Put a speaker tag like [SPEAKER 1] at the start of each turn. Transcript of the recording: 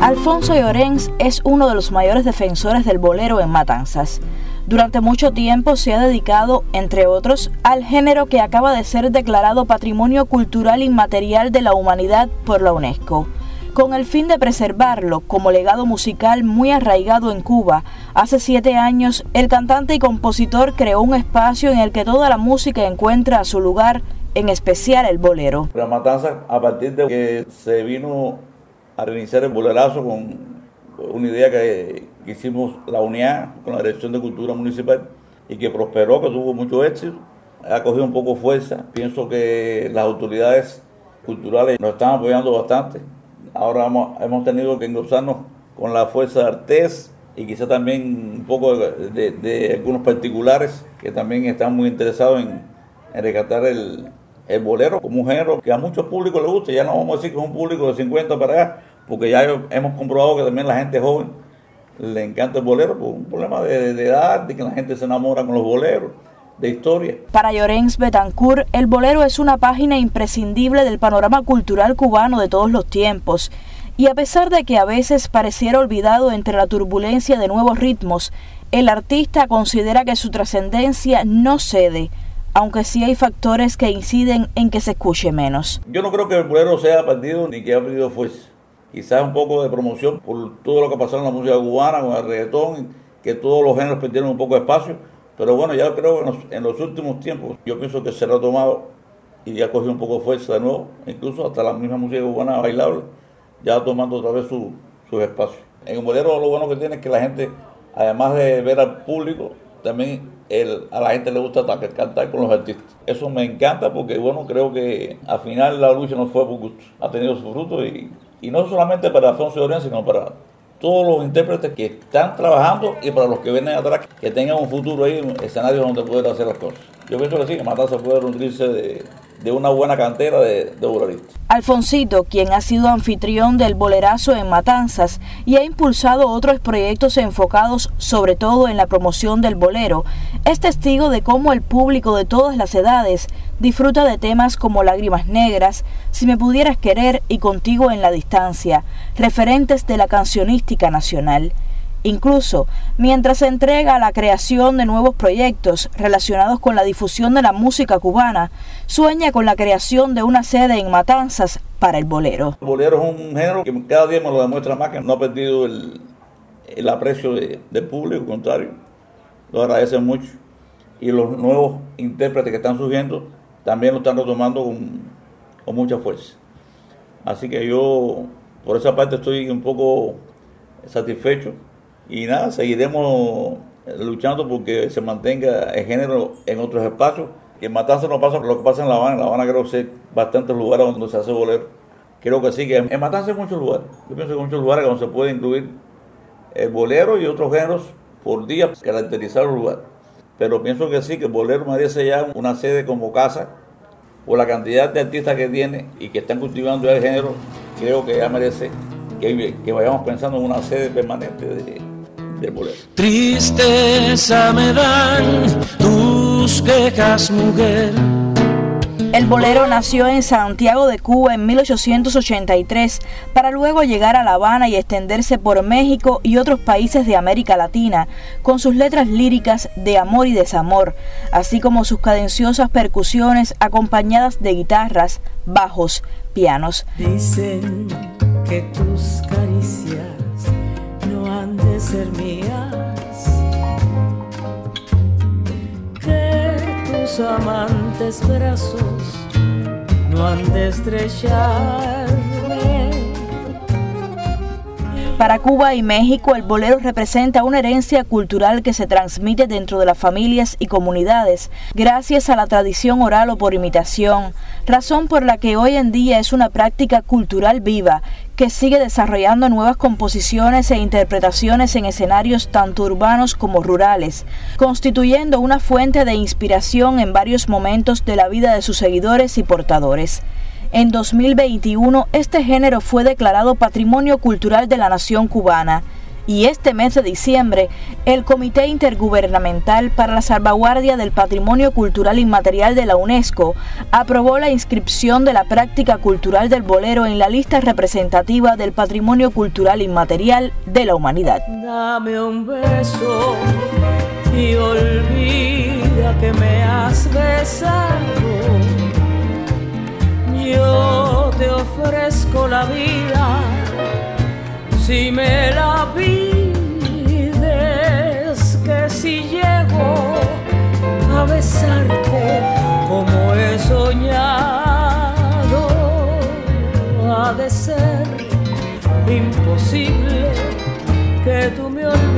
[SPEAKER 1] Alfonso Llorens es uno de los mayores defensores del bolero en Matanzas. Durante mucho tiempo se ha dedicado, entre otros, al género que acaba de ser declarado Patrimonio Cultural Inmaterial de la Humanidad por la UNESCO. Con el fin de preservarlo como legado musical muy arraigado en Cuba, hace 7 años el cantante y compositor creó un espacio en el que toda la música encuentra su lugar, en especial el bolero.
[SPEAKER 2] La Matanza, a partir de que se vino a reiniciar el bolerazo con una idea que hicimos la unidad con la Dirección de Cultura Municipal y que prosperó, que tuvo mucho éxito, ha cogido un poco fuerza. Pienso que las autoridades culturales nos están apoyando bastante. Ahora hemos tenido que engrosarnos con la fuerza de Artés y quizá también un poco de algunos particulares que también están muy interesados en rescatar el bolero como un género que a muchos públicos les gusta. Ya no vamos a decir que es un público de 50 para allá, porque ya hemos comprobado que también la gente joven le encanta el bolero por un problema de edad, de que la gente se enamora con los boleros, de historia.
[SPEAKER 1] Para Llorens Betancourt, el bolero es una página imprescindible del panorama cultural cubano de todos los tiempos. Y a pesar de que a veces pareciera olvidado entre la turbulencia de nuevos ritmos, el artista considera que su trascendencia no cede, aunque sí hay factores que inciden en que se escuche menos.
[SPEAKER 2] Yo no creo que el bolero sea perdido ni que haya perdido fuerza. Quizás un poco de promoción por todo lo que pasó en la música cubana, con el reggaetón, que todos los géneros perdieron un poco de espacio. Pero bueno, ya creo que en los últimos tiempos, yo pienso que se ha retomado y ya cogió un poco de fuerza de nuevo. Incluso hasta la misma música cubana bailable, ya tomando otra vez sus espacios. En el bolero lo bueno que tiene es que la gente, además de ver al público, también a la gente le gusta cantar con los artistas. Eso me encanta porque, bueno, creo que al final la lucha no fue por gusto. Ha tenido su fruto y no solamente para Alfonso Llorens, sino para todos los intérpretes que están trabajando y para los que vienen atrás, que tengan un futuro ahí, en escenarios donde poder hacer las cosas. Yo pienso que sí, que Matanza puede nutrirse de una buena cantera de boleristas.
[SPEAKER 1] Alfonsito, quien ha sido anfitrión del bolerazo en Matanzas y ha impulsado otros proyectos enfocados sobre todo en la promoción del bolero, es testigo de cómo el público de todas las edades disfruta de temas como Lágrimas Negras, Si me pudieras querer y Contigo en la distancia, referentes de la cancionística nacional. Incluso, mientras se entrega a la creación de nuevos proyectos relacionados con la difusión de la música cubana, sueña con la creación de una sede en Matanzas para el bolero.
[SPEAKER 2] El bolero es un género que cada día me lo demuestra más, que no ha perdido el aprecio del público, al contrario, lo agradecen mucho. Y los nuevos intérpretes que están surgiendo también lo están retomando con mucha fuerza. Así que yo, por esa parte, estoy un poco satisfecho. Y nada, seguiremos luchando porque se mantenga el género en otros espacios. Y en Matanzas no pasa lo que pasa en La Habana. En La Habana creo que hay bastantes lugares donde se hace bolero. Creo que sí, que en Matanzas hay muchos lugares. Yo pienso que hay muchos lugares donde se puede incluir el bolero y otros géneros por día, caracterizar el lugar. Pero pienso que sí, que el bolero merece ya una sede como casa, por la cantidad de artistas que tiene y que están cultivando ya el género. Creo que ya merece que vayamos pensando en una sede permanente del bolero.
[SPEAKER 3] Tristeza me dan tus quejas, mujer.
[SPEAKER 1] El bolero nació en Santiago de Cuba en 1883 para luego llegar a La Habana y extenderse por México y otros países de América Latina, con sus letras líricas de amor y desamor, así como sus cadenciosas percusiones acompañadas de guitarras, bajos, pianos.
[SPEAKER 4] Dicen que tus caricias no han de ser mías, que tus amantes brazos no han de estrecharme.
[SPEAKER 1] Para Cuba y México, el bolero representa una herencia cultural que se transmite dentro de las familias y comunidades gracias a la tradición oral o por imitación, razón por la que hoy en día es una práctica cultural viva que sigue desarrollando nuevas composiciones e interpretaciones en escenarios tanto urbanos como rurales, constituyendo una fuente de inspiración en varios momentos de la vida de sus seguidores y portadores. En 2021, este género fue declarado Patrimonio Cultural de la Nación Cubana Y este mes de diciembre, el Comité Intergubernamental para la Salvaguardia del Patrimonio Cultural Inmaterial de la UNESCO aprobó la inscripción de la práctica cultural del bolero en la lista representativa del Patrimonio Cultural Inmaterial de la humanidad.
[SPEAKER 4] Dame un beso y olvida que me has besado. Yo te ofrezco la vida si me la pides, que si llego a besarte como he soñado, ha de ser imposible que tú me olvides.